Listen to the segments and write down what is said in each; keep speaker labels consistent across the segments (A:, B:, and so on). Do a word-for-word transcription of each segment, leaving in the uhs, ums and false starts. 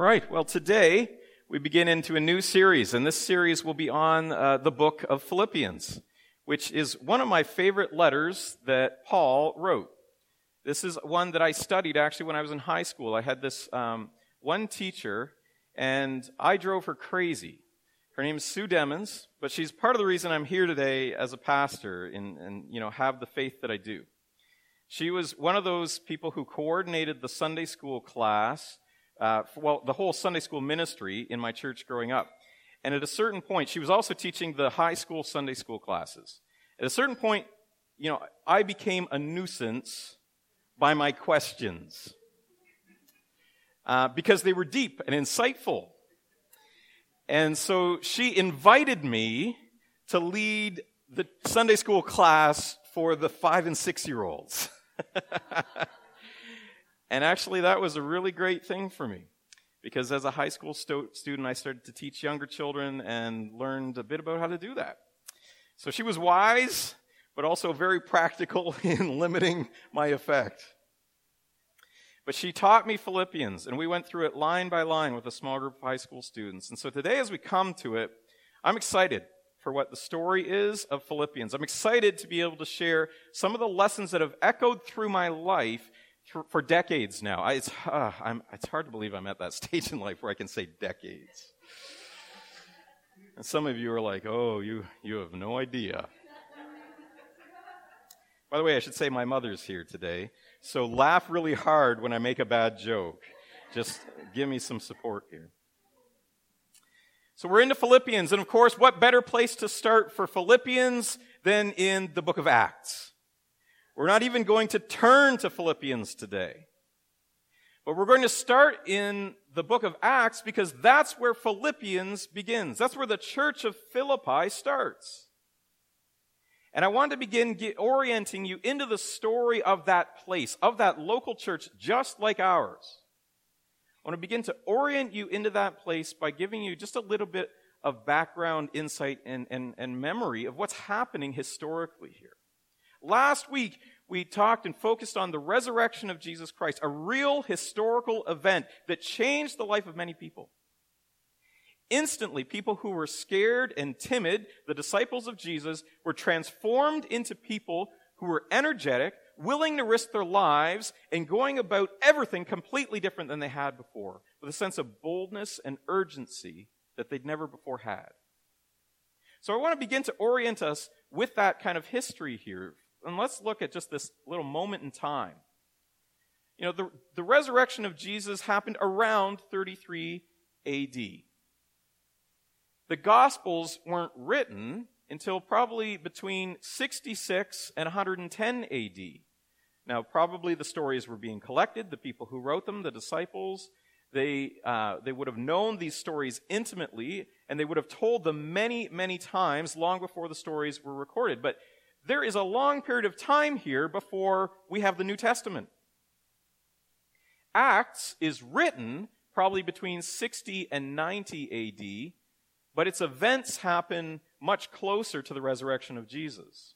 A: right, well, today we begin into a new series, and this series will be on uh, the book of Philippians, which is one of my favorite letters that Paul wrote. This is one that I studied actually when I was in high school. I had this um, one teacher, and I drove her crazy. Her name is Sue Demons, but she's part of the reason I'm here today as a pastor and, and you know, have the faith that I do. She was one of those people who coordinated the Sunday school class, uh, well, the whole Sunday school ministry in my church growing up. And at a certain point, she was also teaching the high school Sunday school classes. At a certain point, you know, I became a nuisance by my questions uh, because they were deep and insightful. And so she invited me to lead the Sunday school class for the five and six-year-olds. And actually, that was a really great thing for me, because as a high school sto- student, I started to teach younger children and learned a bit about how to do that. So she was wise, but also very practical in limiting my effect. But she taught me Philippians, and we went through it line by line with a small group of high school students. And so today, as we come to it, I'm excited for what the story is of Philippians. I'm excited to be able to share some of the lessons that have echoed through my life for, for decades now. I, it's, uh, I'm, it's hard to believe I'm at that stage in life where I can say decades. And some of you are like, oh, you, you have no idea. By the way, I should say my mother's here today, so laugh really hard when I make a bad joke. Just give me some support here. So we're into Philippians, and of course, what better place to start for Philippians than in the book of Acts? We're not even going to turn to Philippians today, but we're going to start in the book of Acts because that's where Philippians begins. That's where the church of Philippi starts. And I want to begin get, orienting you into the story of that place, of that local church just like ours. I want to begin to orient you into that place by giving you just a little bit of background, insight, and, and, and memory of what's happening historically here. Last week, we talked and focused on the resurrection of Jesus Christ, a real historical event that changed the life of many people. Instantly, people who were scared and timid, the disciples of Jesus, were transformed into people who were energetic, willing to risk their lives, and going about everything completely different than they had before, with a sense of boldness and urgency that they'd never before had. So I want to begin to orient us with that kind of history here. And let's look at just this little moment in time. You know, the, the resurrection of Jesus happened around thirty-three A D. The Gospels weren't written until probably between sixty-six and one hundred ten A D. Now, probably the stories were being collected. The people who wrote them, the disciples, they uh, they would have known these stories intimately, and they would have told them many, many times long before the stories were recorded. But there is a long period of time here before we have the New Testament. Acts is written probably between sixty and ninety A D, but its events happen much closer to the resurrection of Jesus.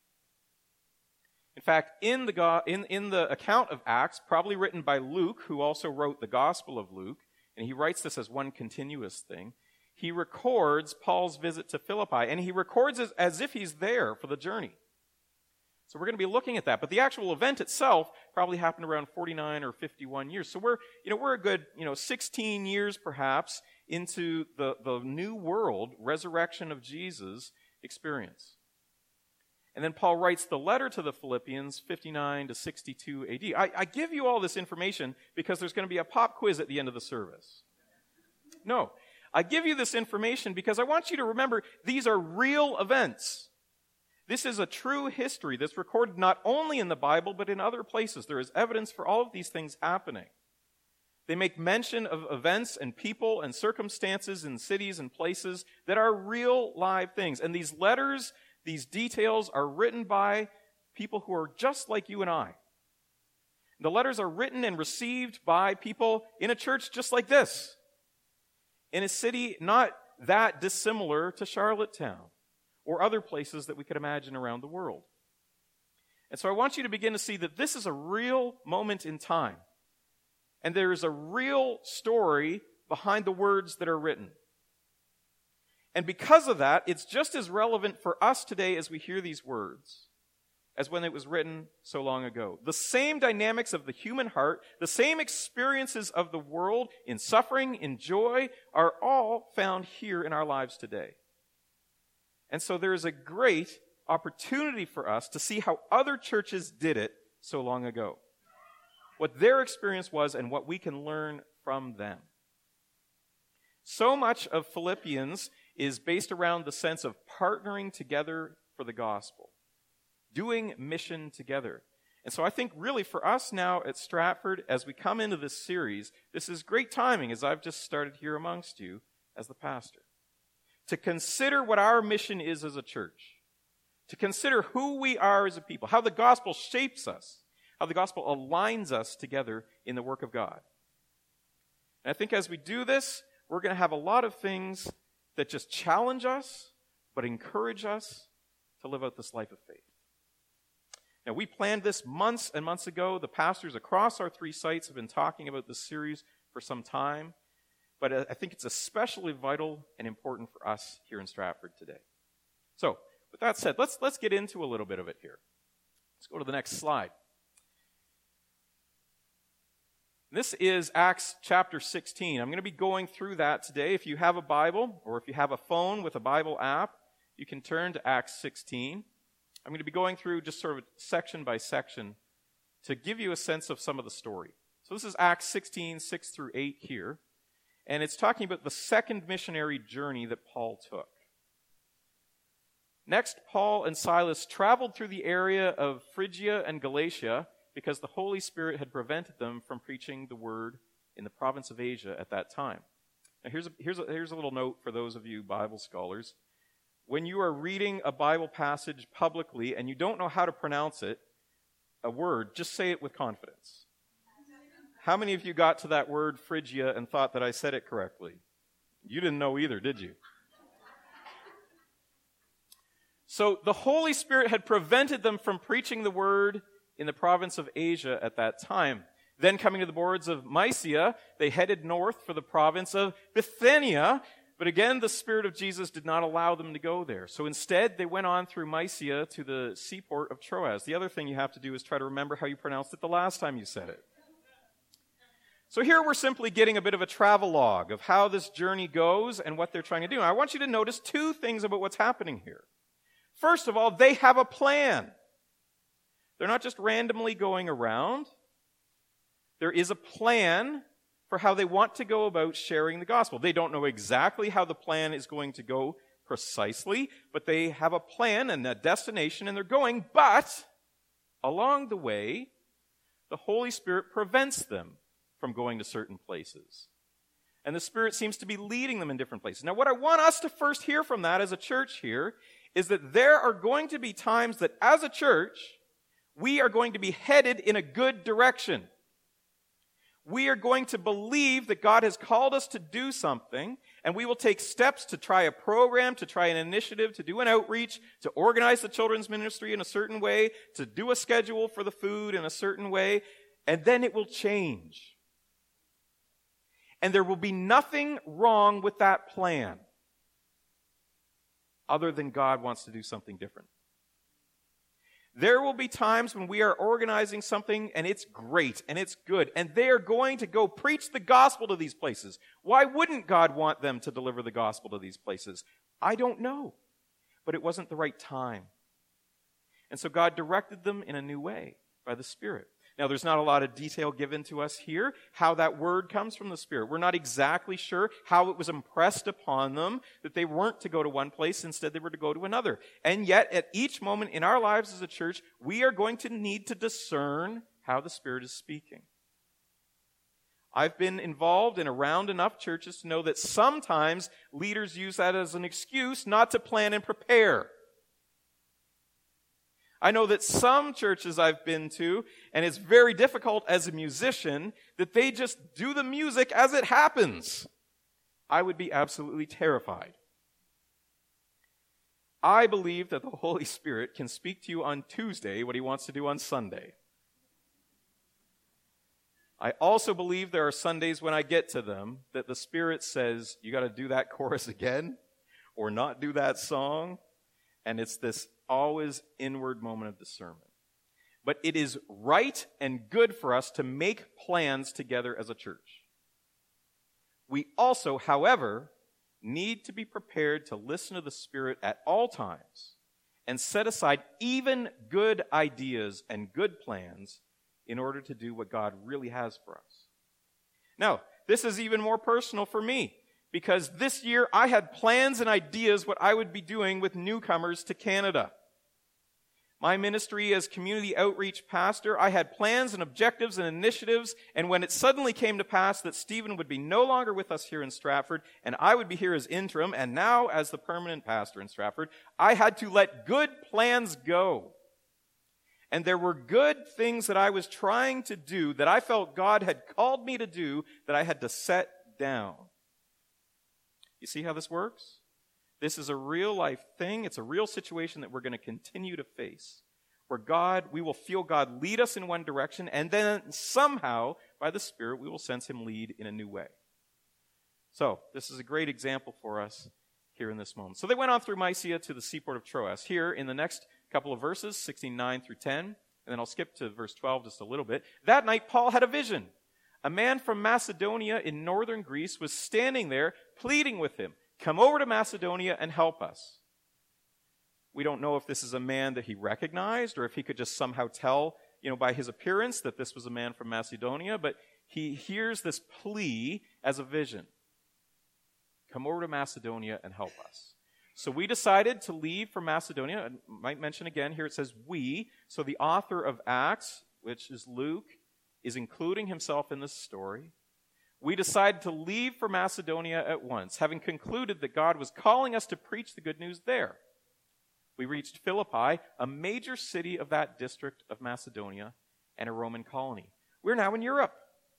A: In fact, in the, go- in, in the account of Acts, probably written by Luke, who also wrote the Gospel of Luke, and he writes this as one continuous thing, he records Paul's visit to Philippi, and he records it as if he's there for the journey. So we're going to be looking at that. But the actual event itself probably happened around forty-nine or fifty-one years. So we're, you know, we're a good, you know, sixteen years perhaps into the, the new world, resurrection of Jesus experience. And then Paul writes the letter to the Philippians, fifty-nine to sixty-two A D. I, I give you all this information because there's going to be a pop quiz at the end of the service. No. I give you this information because I want you to remember these are real events. This is a true history that's recorded not only in the Bible, but in other places. There is evidence for all of these things happening. They make mention of events and people and circumstances in cities and places that are real live things. And these letters, these details are written by people who are just like you and I. The letters are written and received by people in a church just like this, in a city not that dissimilar to Charlottetown or other places that we could imagine around the world. And so I want you to begin to see that this is a real moment in time. And there is a real story behind the words that are written. And because of that, it's just as relevant for us today as we hear these words as when it was written so long ago. The same dynamics of the human heart, the same experiences of the world in suffering, in joy, are all found here in our lives today. And so there is a great opportunity for us to see how other churches did it so long ago, what their experience was and what we can learn from them. So much of Philippians is based around the sense of partnering together for the gospel, doing mission together. And so I think really for us now at Stratford, as we come into this series, this is great timing as I've just started here amongst you as the pastor, to consider what our mission is as a church, to consider who we are as a people, how the gospel shapes us, how the gospel aligns us together in the work of God. And I think as we do this, we're going to have a lot of things that just challenge us, but encourage us to live out this life of faith. Now, we planned this months and months ago. The pastors across our three sites have been talking about this series for some time, but I think it's especially vital and important for us here in Stratford today. So, with that said, let's, let's get into a little bit of it here. Let's go to the next slide. This is Acts chapter sixteen. I'm going to be going through that today. If you have a Bible, or if you have a phone with a Bible app, you can turn to Acts sixteen. I'm going to be going through just sort of section by section to give you a sense of some of the story. So this is Acts sixteen, six through eight here. And it's talking about the second missionary journey that Paul took. Next, Paul and Silas traveled through the area of Phrygia and Galatia because the Holy Spirit had prevented them from preaching the word in the province of Asia at that time. Now here's a, here's a, here's a little note for those of you Bible scholars. When you are reading a Bible passage publicly and you don't know how to pronounce it, a word, just say it with confidence. How many of you got to that word Phrygia and thought that I said it correctly? You didn't know either, did you? So the Holy Spirit had prevented them from preaching the word in the province of Asia at that time. Then coming to the borders of Mysia, they headed north for the province of Bithynia. But again, the Spirit of Jesus did not allow them to go there. So instead, they went on through Mysia to the seaport of Troas. The other thing you have to do is try to remember how you pronounced it the last time you said it. So here we're simply getting a bit of a travelogue of how this journey goes and what they're trying to do. I want you to notice two things about what's happening here. First of all, they have a plan. They're not just randomly going around. There is a plan for how they want to go about sharing the gospel. They don't know exactly how the plan is going to go precisely, but they have a plan and a destination, and they're going, but along the way, the Holy Spirit prevents them from going to certain places. And the Spirit seems to be leading them in different places. Now, what I want us to first hear from that as a church here is that there are going to be times that as a church, we are going to be headed in a good direction. We are going to believe that God has called us to do something, and we will take steps to try a program, to try an initiative, to do an outreach, to organize the children's ministry in a certain way, to do a schedule for the food in a certain way, and then it will change. And there will be nothing wrong with that plan, other than God wants to do something different. There will be times when we are organizing something and it's great and it's good, and they are going to go preach the gospel to these places. Why wouldn't God want them to deliver the gospel to these places? I don't know, but it wasn't the right time. And so God directed them in a new way by the Spirit. Now, there's not a lot of detail given to us here how that word comes from the Spirit. We're not exactly sure how it was impressed upon them that they weren't to go to one place, instead they were to go to another. And yet, at each moment in our lives as a church, we are going to need to discern how the Spirit is speaking. I've been involved in around enough churches to know that sometimes leaders use that as an excuse not to plan and prepare. I know that some churches I've been to, and it's very difficult as a musician, that they just do the music as it happens. I would be absolutely terrified. I believe that the Holy Spirit can speak to you on Tuesday what He wants to do on Sunday. I also believe there are Sundays when I get to them that the Spirit says, you got to do that chorus again or not do that song. And it's this always inward moment of discernment. But it is right and good for us to make plans together as a church. We also, however, need to be prepared to listen to the Spirit at all times and set aside even good ideas and good plans in order to do what God really has for us. Now, this is even more personal for me because this year I had plans and ideas what I would be doing with newcomers to Canada. My ministry as community outreach pastor, I had plans and objectives and initiatives, and when it suddenly came to pass that Stephen would be no longer with us here in Stratford, and I would be here as interim, and now as the permanent pastor in Stratford, I had to let good plans go. And there were good things that I was trying to do that I felt God had called me to do that I had to set down. You see how this works? This is a real life thing. It's a real situation that we're going to continue to face. Where God, we will feel God lead us in one direction, and then somehow, by the Spirit, we will sense Him lead in a new way. So, this is a great example for us here in this moment. So they went on through Mysia to the seaport of Troas. Here, in the next couple of verses, sixteen nine through ten, and then I'll skip to verse twelve just a little bit. That night, Paul had a vision. A man from Macedonia in northern Greece was standing there, pleading with him, "Come over to Macedonia and help us." We don't know if this is a man that he recognized or if he could just somehow tell, you know, by his appearance that this was a man from Macedonia, but he hears this plea as a vision. Come over to Macedonia and help us. So we decided to leave for Macedonia. I might mention again, here it says we. So the author of Acts, which is Luke, is including himself in this story. We decided to leave for Macedonia at once, having concluded that God was calling us to preach the good news there. We reached Philippi, a major city of that district of Macedonia and a Roman colony. We're now in Europe.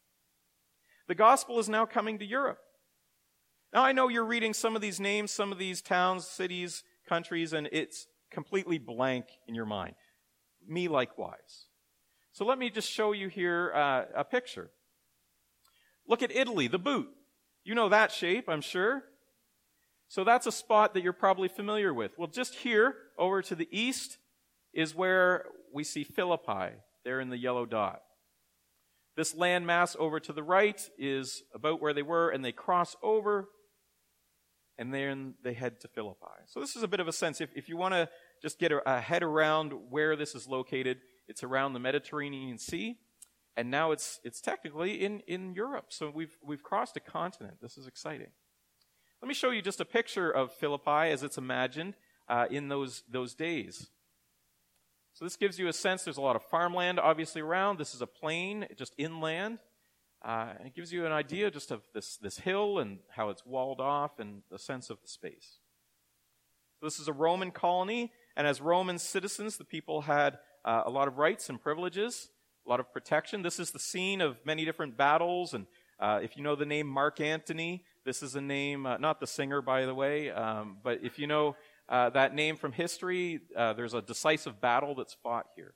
A: The gospel is now coming to Europe. Now I know you're reading some of these names, some of these towns, cities, countries, and it's completely blank in your mind. Me likewise. So let me just show you here uh, a picture. Look at Italy, the boot. You know that shape, I'm sure. So that's a spot that you're probably familiar with. Well, just here, over to the east, is where we see Philippi, there in the yellow dot. This landmass over to the right is about where they were, and they cross over, and then they head to Philippi. So this is a bit of a sense. If, if you want to just get a, a head around where this is located, it's around the Mediterranean Sea. And now it's it's technically in, in Europe. So we've we've crossed a continent. This is exciting. Let me show you just a picture of Philippi as it's imagined uh, in those those days. So this gives you a sense. There's a lot of farmland obviously around. This is a plain, just inland. Uh, and it gives you an idea just of this, this hill and how it's walled off and the sense of the space. So this is a Roman colony. And as Roman citizens, the people had uh, a lot of rights and privileges. A lot of protection. This is the scene of many different battles, and uh, if you know the name Mark Antony, this is a name, uh, not the singer, by the way, um, but if you know uh, that name from history, uh, there's a decisive battle that's fought here.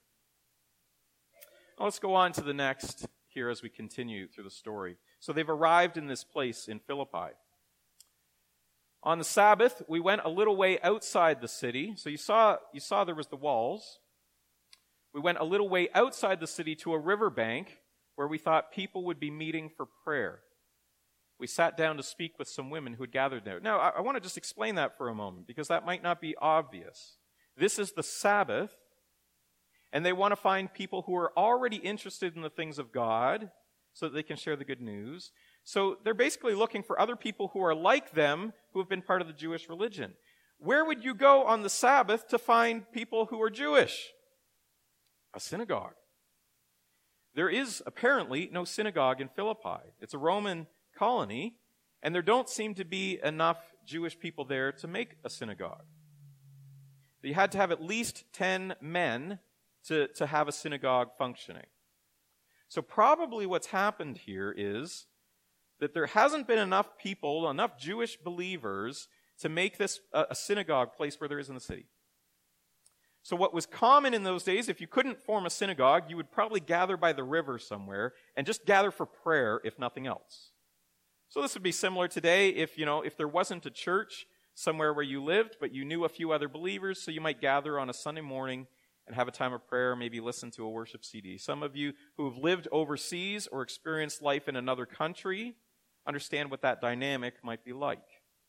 A: Now let's go on to the next here as we continue through the story. So they've arrived in this place in Philippi. On the Sabbath, we went a little way outside the city. So you saw, you saw there was the walls. We went a little way outside the city to a riverbank where we thought people would be meeting for prayer. We sat down to speak with some women who had gathered there. Now, I, I want to just explain that for a moment because that might not be obvious. This is the Sabbath, and they want to find people who are already interested in the things of God so that they can share the good news. So they're basically looking for other people who are like them who have been part of the Jewish religion. Where would you go on the Sabbath to find people who are Jewish? A synagogue. There is apparently no synagogue in Philippi. It's a Roman colony, and there don't seem to be enough Jewish people there to make a synagogue. You had to have at least ten men to, to have a synagogue functioning. So probably what's happened here is that there hasn't been enough people, enough Jewish believers, to make this a, a synagogue place where there is in the city. So what was common in those days, if you couldn't form a synagogue, you would probably gather by the river somewhere and just gather for prayer, if nothing else. So this would be similar today if, you know, if there wasn't a church somewhere where you lived, but you knew a few other believers, so you might gather on a Sunday morning and have a time of prayer, maybe listen to a worship C D. Some of you who have lived overseas or experienced life in another country understand what that dynamic might be like.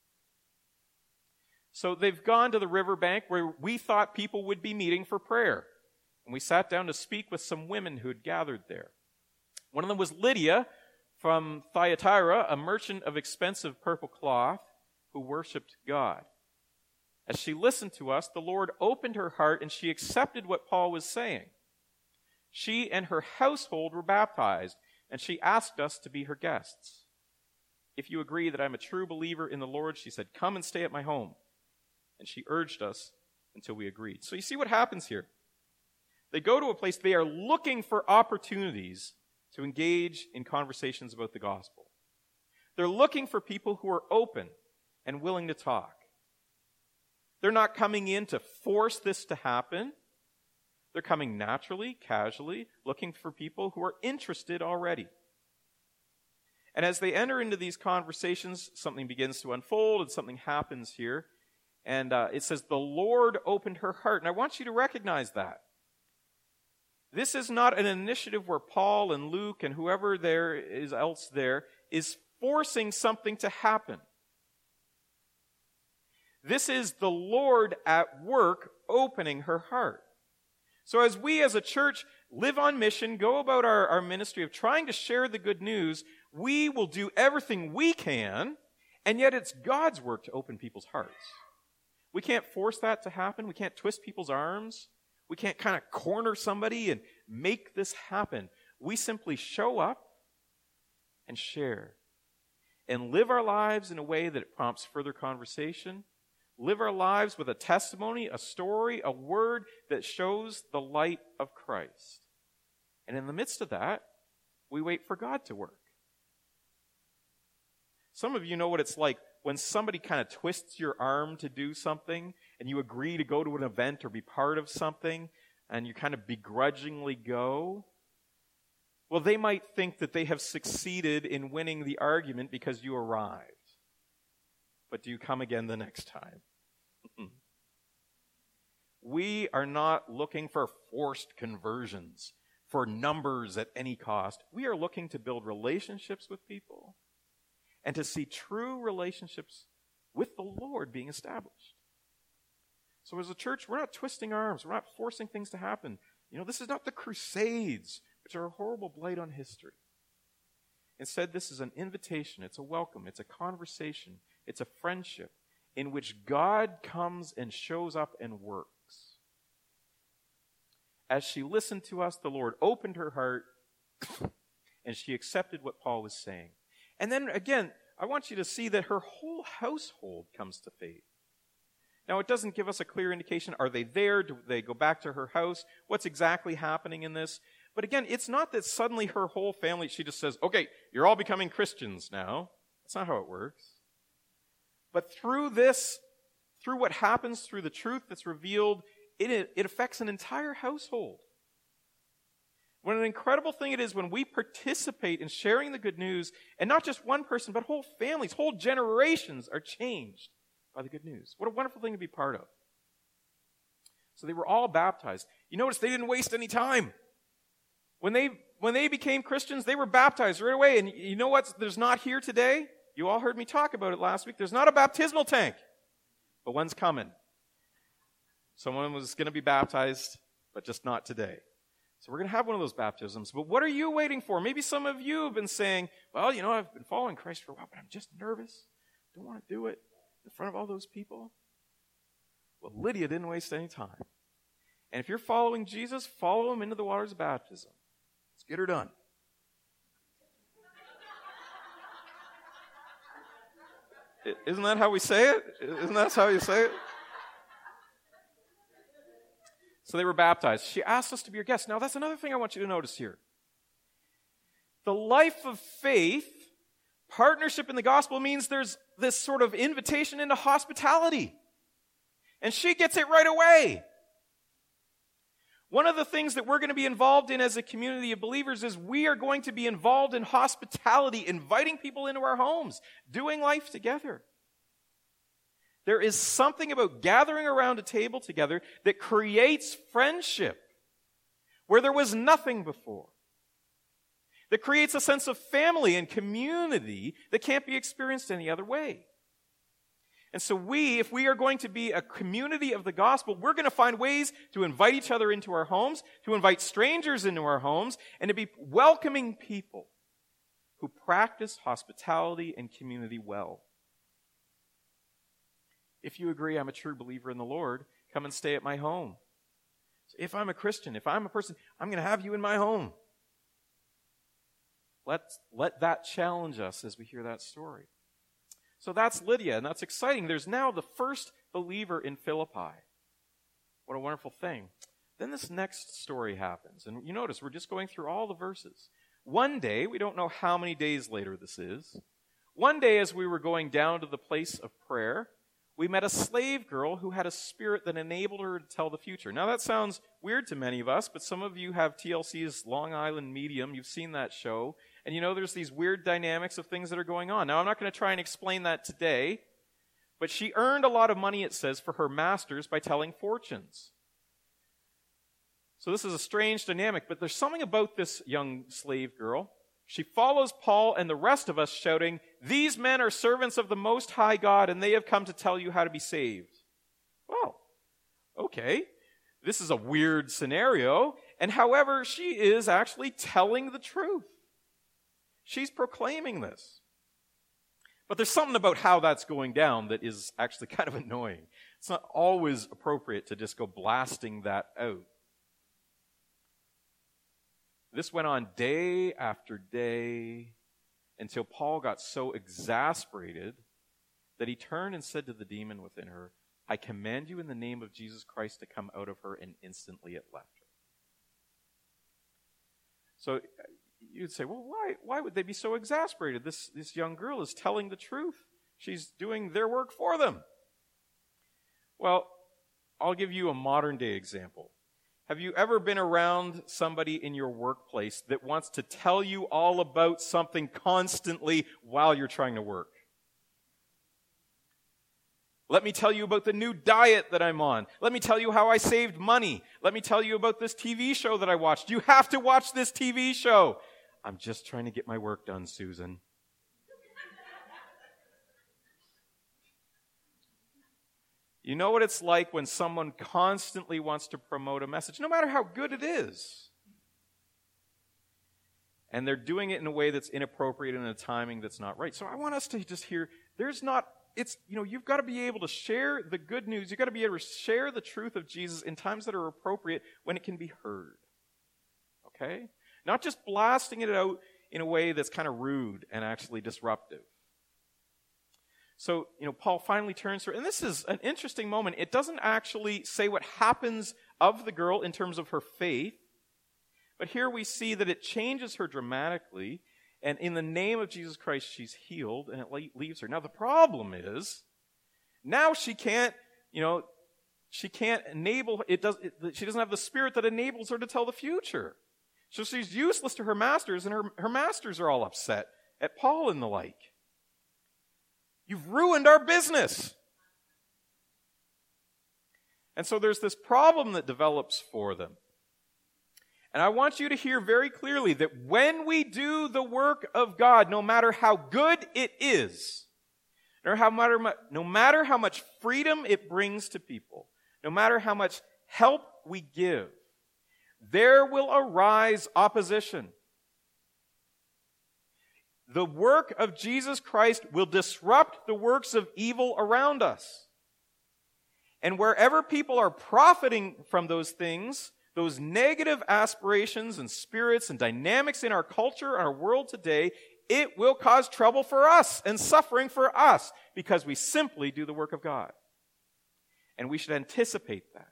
A: So they've gone to the riverbank where we thought people would be meeting for prayer. And we sat down to speak with some women who had gathered there. One of them was Lydia from Thyatira, a merchant of expensive purple cloth who worshiped God. As she listened to us, the Lord opened her heart and she accepted what Paul was saying. She and her household were baptized, and she asked us to be her guests. If you agree that I'm a true believer in the Lord, she said, come and stay at my home. And she urged us until we agreed. So you see what happens here. They go to a place, they are looking for opportunities to engage in conversations about the gospel. They're looking for people who are open and willing to talk. They're not coming in to force this to happen. They're coming naturally, casually, looking for people who are interested already. And as they enter into these conversations, something begins to unfold and something happens here. And uh, it says, the Lord opened her heart. And I want you to recognize that. This is not an initiative where Paul and Luke and whoever there is else there is forcing something to happen. This is the Lord at work opening her heart. So as we as a church live on mission, go about our, our ministry of trying to share the good news, we will do everything we can, and yet it's God's work to open people's hearts. We can't force that to happen. We can't twist people's arms. We can't kind of corner somebody and make this happen. We simply show up and share and live our lives in a way that it prompts further conversation. Live our lives with a testimony, a story, a word that shows the light of Christ. And in the midst of that, we wait for God to work. Some of you know what it's like when somebody kind of twists your arm to do something and you agree to go to an event or be part of something and you kind of begrudgingly go. Well, they might think that they have succeeded in winning the argument because you arrived. But do you come again the next time? We are not looking for forced conversions, for numbers at any cost. We are looking to build relationships with people and to see true relationships with the Lord being established. So as a church, we're not twisting arms. We're not forcing things to happen. You know, this is not the Crusades, which are a horrible blight on history. Instead, this is an invitation. It's a welcome. It's a conversation. It's a friendship in which God comes and shows up and works. As she listened to us, the Lord opened her heart and she accepted what Paul was saying. And then again, I want you to see that her whole household comes to faith. Now, it doesn't give us a clear indication. Are they there? Do they go back to her house? What's exactly happening in this? But again, it's not that suddenly her whole family, she just says, okay, you're all becoming Christians now. That's not how it works. But through this, through what happens, through the truth that's revealed, it, it affects an entire household. What an incredible thing it is when we participate in sharing the good news, and not just one person, but whole families, whole generations are changed by the good news. What a wonderful thing to be part of. So they were all baptized. You notice they didn't waste any time. When they when they became Christians, they were baptized right away. And you know what? There's not here today. You all heard me talk about it last week. There's not a baptismal tank, but one's coming. Someone was going to be baptized, but just not today. So we're going to have one of those baptisms. But what are you waiting for? Maybe some of you have been saying, well, you know, I've been following Christ for a while, but I'm just nervous. Don't want to do it in front of all those people. Well, Lydia didn't waste any time. And if you're following Jesus, follow him into the waters of baptism. Let's get her done. Isn't that how we say it? Isn't that how you say it? So they were baptized. She asked us to be her guests. Now, that's another thing I want you to notice here. The life of faith, partnership in the gospel, means there's this sort of invitation into hospitality. And she gets it right away. One of the things that we're going to be involved in as a community of believers is we are going to be involved in hospitality, inviting people into our homes, doing life together. There is something about gathering around a table together that creates friendship where there was nothing before. That creates a sense of family and community that can't be experienced any other way. And so we, if we are going to be a community of the gospel, we're going to find ways to invite each other into our homes, to invite strangers into our homes, and to be welcoming people who practice hospitality and community well. If you agree I'm a true believer in the Lord, come and stay at my home. If I'm a Christian, if I'm a person, I'm going to have you in my home. Let, let that challenge us as we hear that story. So that's Lydia, and that's exciting. There's now the first believer in Philippi. What a wonderful thing. Then this next story happens. And you notice we're just going through all the verses. One day, we don't know how many days later this is, one day as we were going down to the place of prayer, we met a slave girl who had a spirit that enabled her to tell the future. Now that sounds weird to many of us, but some of you have T L C's Long Island Medium. You've seen that show. And you know there's these weird dynamics of things that are going on. Now I'm not going to try and explain that today, but she earned a lot of money, it says, for her masters by telling fortunes. So this is a strange dynamic, but there's something about this young slave girl. She follows Paul and the rest of us shouting, "These men are servants of the Most High God, and they have come to tell you how to be saved." Well, okay. This is a weird scenario. And however, she is actually telling the truth. She's proclaiming this. But there's something about how that's going down that is actually kind of annoying. It's not always appropriate to just go blasting that out. This went on day after day until Paul got so exasperated that he turned and said to the demon within her, "I command you in the name of Jesus Christ to come out of her," and instantly it left her. So you'd say, well, why, why would they be so exasperated? This, this young girl is telling the truth. She's doing their work for them. Well, I'll give you a modern day example. Have you ever been around somebody in your workplace that wants to tell you all about something constantly while you're trying to work? Let me tell you about the new diet that I'm on. Let me tell you how I saved money. Let me tell you about this T V show that I watched. You have to watch this T V show. I'm just trying to get my work done, Susan. You know what it's like when someone constantly wants to promote a message, no matter how good it is. And they're doing it in a way that's inappropriate and in a timing that's not right. So I want us to just hear, there's not, it's, you know, you've got to be able to share the good news. You've got to be able to share the truth of Jesus in times that are appropriate when it can be heard. Okay? Not just blasting it out in a way that's kind of rude and actually disruptive. So, you know, Paul finally turns to her, and this is an interesting moment. It doesn't actually say what happens of the girl in terms of her faith, but here we see that it changes her dramatically, and in the name of Jesus Christ, she's healed, and it leaves her. Now, the problem is, now she can't, you know, she can't enable, it does, it, she doesn't have the spirit that enables her to tell the future. So she's useless to her masters, and her, her masters are all upset at Paul and the like. You've ruined our business. And so there's this problem that develops for them. And I want you to hear very clearly that when we do the work of God, no matter how good it is, no matter, no matter how much freedom it brings to people, no matter how much help we give, there will arise opposition. The work of Jesus Christ will disrupt the works of evil around us. And wherever people are profiting from those things, those negative aspirations and spirits and dynamics in our culture and our world today, it will cause trouble for us and suffering for us because we simply do the work of God. And we should anticipate that.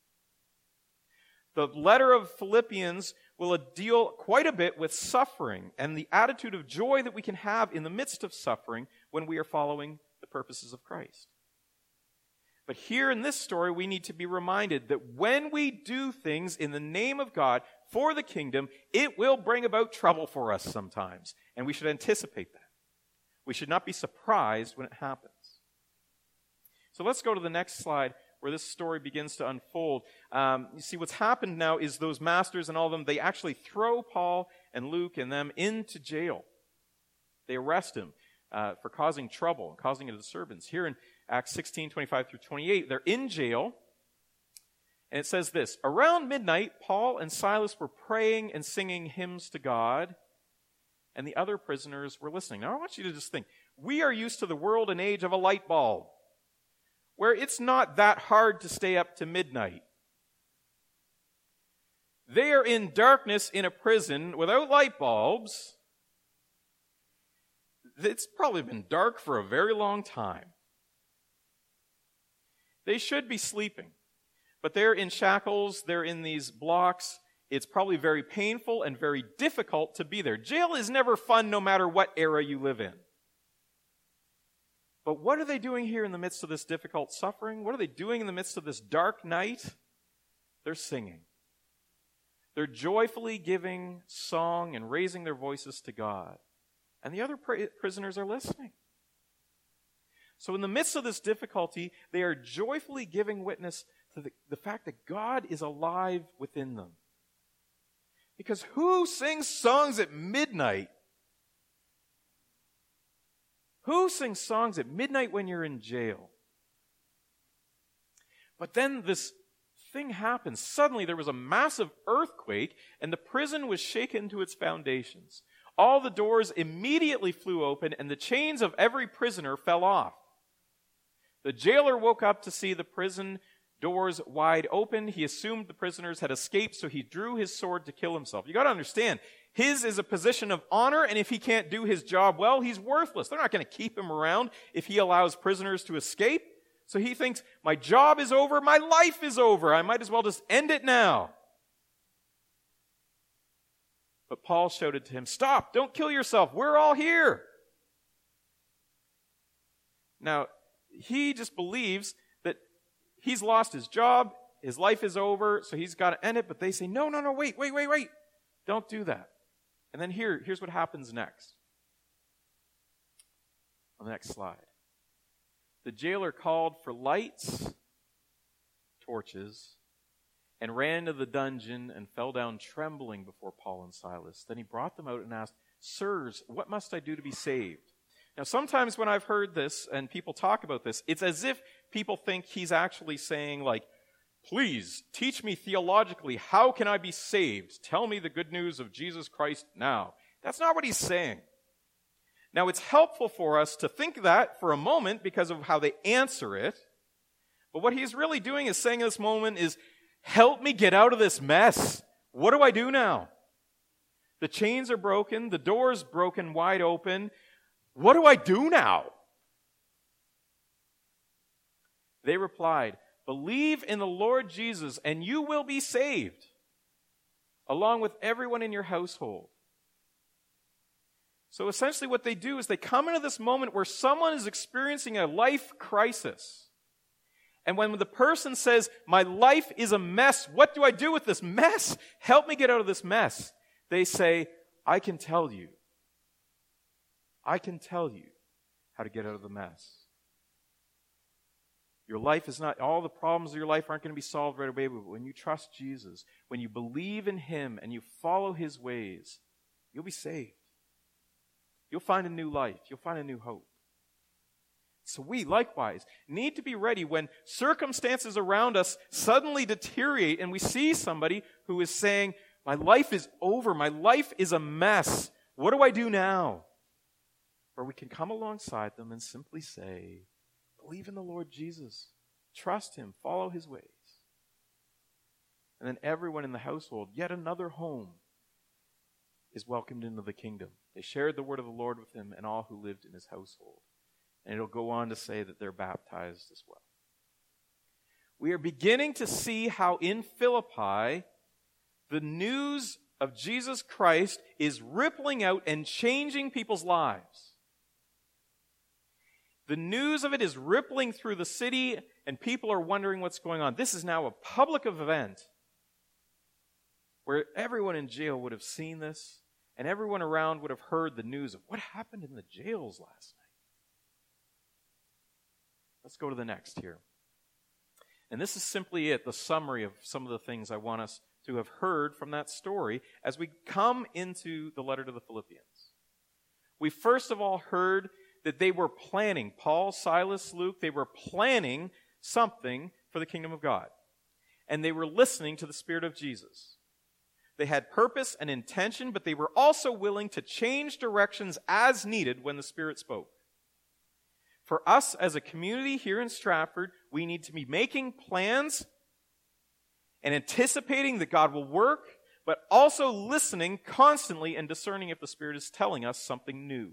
A: The letter of Philippians will deal quite a bit with suffering and the attitude of joy that we can have in the midst of suffering when we are following the purposes of Christ. But here in this story, we need to be reminded that when we do things in the name of God for the kingdom, it will bring about trouble for us sometimes. And we should anticipate that. We should not be surprised when it happens. So let's go to the next slide where this story begins to unfold. Um, you see, what's happened now is those masters and all of them, they actually throw Paul and Luke and them into jail. They arrest him uh, for causing trouble and causing a disturbance. Here in Acts sixteen, twenty-five through twenty-eight, they're in jail. And it says this, around midnight, Paul and Silas were praying and singing hymns to God, and the other prisoners were listening. Now, I want you to just think, we are used to the world and age of a light bulb, where it's not that hard to stay up to midnight. They are in darkness in a prison without light bulbs. It's probably been dark for a very long time. They should be sleeping, but they're in shackles, they're in these blocks. It's probably very painful and very difficult to be there. Jail is never fun no matter what era you live in. But what are they doing here in the midst of this difficult suffering? What are they doing in the midst of this dark night? They're singing. They're joyfully giving song and raising their voices to God. And the other pr- prisoners are listening. So in the midst of this difficulty, they are joyfully giving witness to the, the fact that God is alive within them. Because who sings songs at midnight? Who sings songs at midnight when you're in jail? But then this thing happens. Suddenly there was a massive earthquake, and the prison was shaken to its foundations. All the doors immediately flew open, and the chains of every prisoner fell off. The jailer woke up to see the prison doors wide open. He assumed the prisoners had escaped, so he drew his sword to kill himself. You got to understand, his is a position of honor, and if he can't do his job well, he's worthless. They're not going to keep him around if he allows prisoners to escape. So he thinks, my job is over, my life is over. I might as well just end it now. But Paul shouted to him, stop, don't kill yourself. We're all here. Now, he just believes that he's lost his job, his life is over, so he's got to end it. But they say, no, no, no, wait, wait, wait, wait. Don't do that. And then here, here's what happens next. On the next slide. The jailer called for lights, torches, and ran to the dungeon and fell down trembling before Paul and Silas. Then he brought them out and asked, sirs, what must I do to be saved? Now, sometimes when I've heard this and people talk about this, it's as if people think he's actually saying, like, please teach me theologically, how can I be saved? Tell me the good news of Jesus Christ now. That's not what he's saying. Now, it's helpful for us to think that for a moment because of how they answer it. But what he's really doing is saying in this moment is, help me get out of this mess. What do I do now? The chains are broken. The door's broken wide open. What do I do now? They replied, believe in the Lord Jesus and you will be saved, along with everyone in your household. So essentially what they do is they come into this moment where someone is experiencing a life crisis. And when the person says, my life is a mess, what do I do with this mess? Help me get out of this mess. They say, I can tell you. I can tell you how to get out of the mess. Your life is not, all the problems of your life aren't going to be solved right away, but when you trust Jesus, when you believe in Him and you follow His ways, you'll be saved. You'll find a new life. You'll find a new hope. So we, likewise, need to be ready when circumstances around us suddenly deteriorate and we see somebody who is saying, my life is over, my life is a mess. What do I do now? Where we can come alongside them and simply say, believe in the Lord Jesus. Trust Him. Follow His ways. And then everyone in the household, yet another home, is welcomed into the kingdom. They shared the word of the Lord with him and all who lived in his household. And it'll go on to say that they're baptized as well. We are beginning to see how in Philippi, the news of Jesus Christ is rippling out and changing people's lives. The news of it is rippling through the city, and people are wondering what's going on. This is now a public event where everyone in jail would have seen this, and everyone around would have heard the news of what happened in the jails last night. Let's go to the next here. And this is simply it, the summary of some of the things I want us to have heard from that story as we come into the letter to the Philippians. We first of all heard that they were planning, Paul, Silas, Luke, they were planning something for the kingdom of God. And they were listening to the Spirit of Jesus. They had purpose and intention, but they were also willing to change directions as needed when the Spirit spoke. For us as a community here in Stratford, we need to be making plans and anticipating that God will work, but also listening constantly and discerning if the Spirit is telling us something new.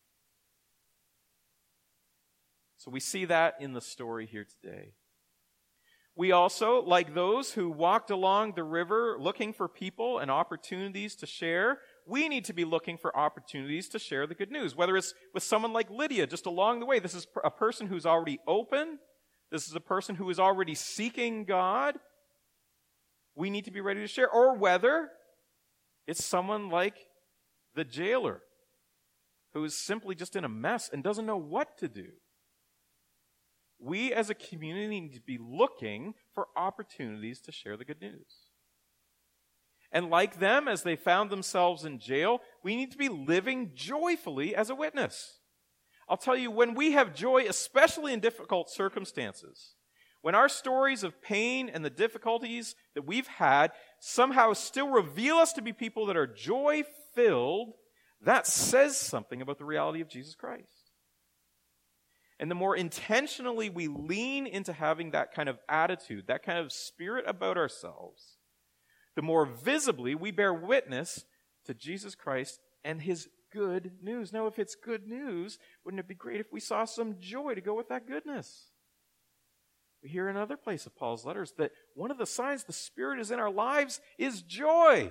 A: So we see that in the story here today. We also, like those who walked along the river looking for people and opportunities to share, we need to be looking for opportunities to share the good news. Whether it's with someone like Lydia, just along the way. This is a person who's already open. This is a person who is already seeking God. We need to be ready to share. Or whether it's someone like the jailer who is simply just in a mess and doesn't know what to do. We as a community need to be looking for opportunities to share the good news. And like them, as they found themselves in jail, we need to be living joyfully as a witness. I'll tell you, when we have joy, especially in difficult circumstances, when our stories of pain and the difficulties that we've had somehow still reveal us to be people that are joy-filled, that says something about the reality of Jesus Christ. And the more intentionally we lean into having that kind of attitude, that kind of spirit about ourselves, the more visibly we bear witness to Jesus Christ and His good news. Now, if it's good news, wouldn't it be great if we saw some joy to go with that goodness? We hear in another place of Paul's letters that one of the signs the Spirit is in our lives is joy.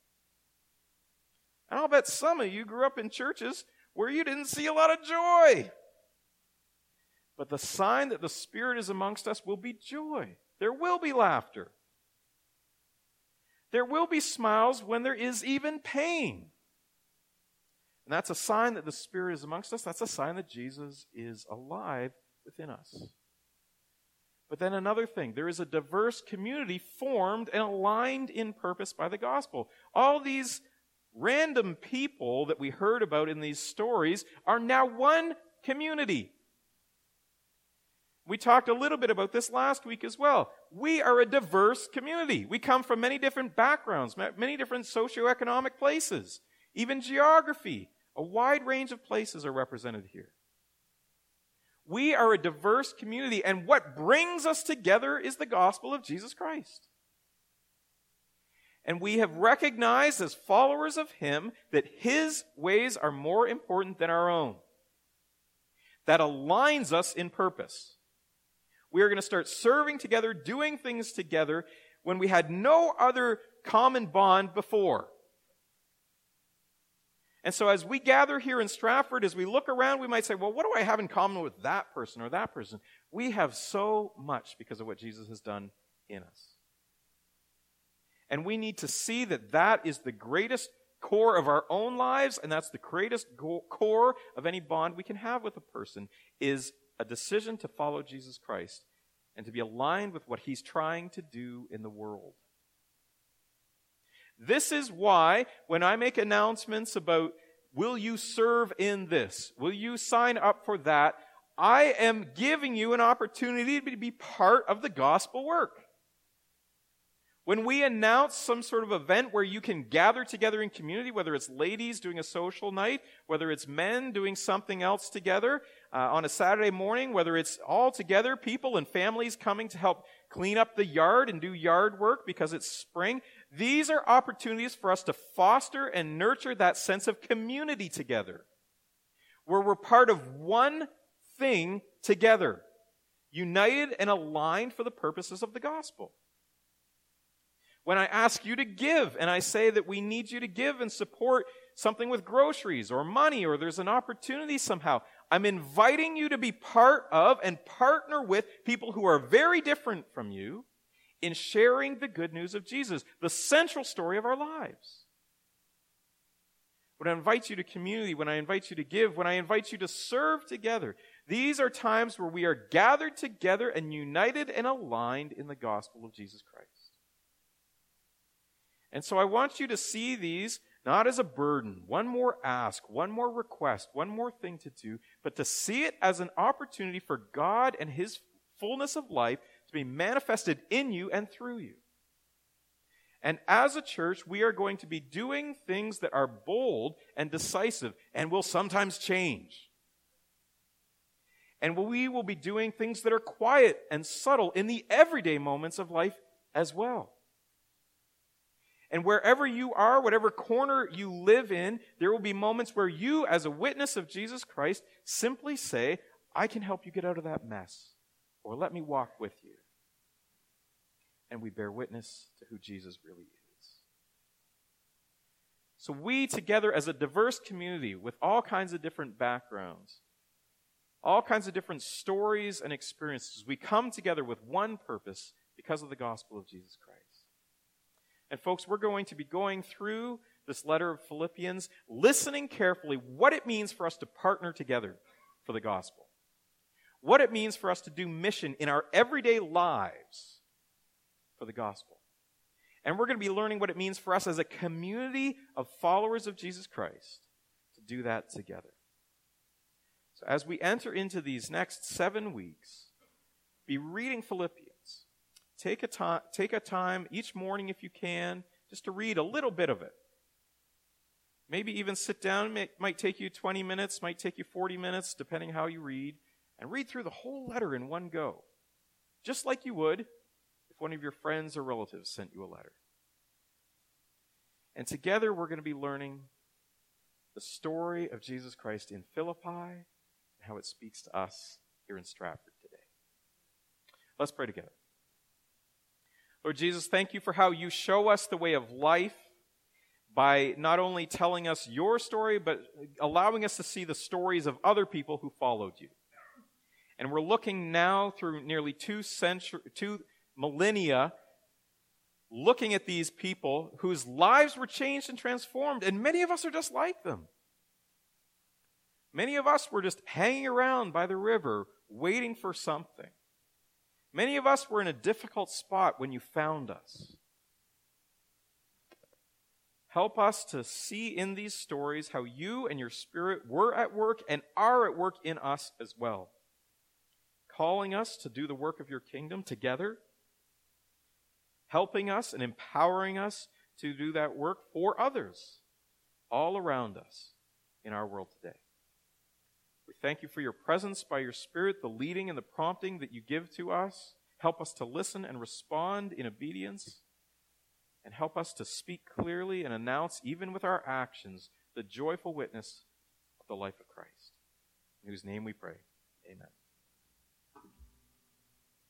A: And I'll bet some of you grew up in churches where you didn't see a lot of joy. But the sign that the Spirit is amongst us will be joy. There will be laughter. There will be smiles when there is even pain. And that's a sign that the Spirit is amongst us. That's a sign that Jesus is alive within us. But then another thing, there is a diverse community formed and aligned in purpose by the gospel. All these random people that we heard about in these stories are now one community. We talked a little bit about this last week as well. We are a diverse community. We come from many different backgrounds, many different socioeconomic places, even geography. A wide range of places are represented here. We are a diverse community, and what brings us together is the gospel of Jesus Christ. And we have recognized as followers of Him that His ways are more important than our own. That aligns us in purpose. We are going to start serving together, doing things together when we had no other common bond before. And so as we gather here in Stratford, as we look around, we might say, well, what do I have in common with that person or that person? We have so much because of what Jesus has done in us. And we need to see that that is the greatest core of our own lives, and that's the greatest go- core of any bond we can have with a person, is a decision to follow Jesus Christ and to be aligned with what He's trying to do in the world. This is why when I make announcements about, will you serve in this? Will you sign up for that? I am giving you an opportunity to be part of the gospel work. When we announce some sort of event where you can gather together in community, whether it's ladies doing a social night, whether it's men doing something else together uh, on a Saturday morning, whether it's all together, people and families coming to help clean up the yard and do yard work because it's spring, these are opportunities for us to foster and nurture that sense of community together, where we're part of one thing together, united and aligned for the purposes of the gospel. When I ask you to give, and I say that we need you to give and support something with groceries or money, or there's an opportunity somehow, I'm inviting you to be part of and partner with people who are very different from you in sharing the good news of Jesus, the central story of our lives. When I invite you to community, when I invite you to give, when I invite you to serve together, these are times where we are gathered together and united and aligned in the gospel of Jesus Christ. And so I want you to see these not as a burden, one more ask, one more request, one more thing to do, but to see it as an opportunity for God and His fullness of life to be manifested in you and through you. And as a church, we are going to be doing things that are bold and decisive and will sometimes change. And we will be doing things that are quiet and subtle in the everyday moments of life as well. And wherever you are, whatever corner you live in, there will be moments where you, as a witness of Jesus Christ, simply say, I can help you get out of that mess. Or let me walk with you. And we bear witness to who Jesus really is. So we together as a diverse community with all kinds of different backgrounds, all kinds of different stories and experiences, we come together with one purpose because of the gospel of Jesus Christ. And folks, we're going to be going through this letter of Philippians, listening carefully what it means for us to partner together for the gospel. What it means for us to do mission in our everyday lives for the gospel. And we're going to be learning what it means for us as a community of followers of Jesus Christ to do that together. So as we enter into these next seven weeks, be reading Philippians. Take a, time, take a time each morning if you can, just to read a little bit of it. Maybe even sit down. It might take you twenty minutes, might take you forty minutes, depending how you read, and read through the whole letter in one go. Just like you would if one of your friends or relatives sent you a letter. And together we're going to be learning the story of Jesus Christ in Philippi and how it speaks to us here in Stratford today. Let's pray together. Lord Jesus, thank you for how you show us the way of life by not only telling us your story, but allowing us to see the stories of other people who followed you. And we're looking now through nearly two century, two millennia, looking at these people whose lives were changed and transformed, and many of us are just like them. Many of us were just hanging around by the river, waiting for something. Many of us were in a difficult spot when you found us. Help us to see in these stories how you and your Spirit were at work and are at work in us as well, calling us to do the work of your kingdom together, helping us and empowering us to do that work for others all around us in our world today. We thank you for your presence by your Spirit, the leading and the prompting that you give to us. Help us to listen and respond in obedience. And help us to speak clearly and announce, even with our actions, the joyful witness of the life of Christ. In whose name we pray. Amen.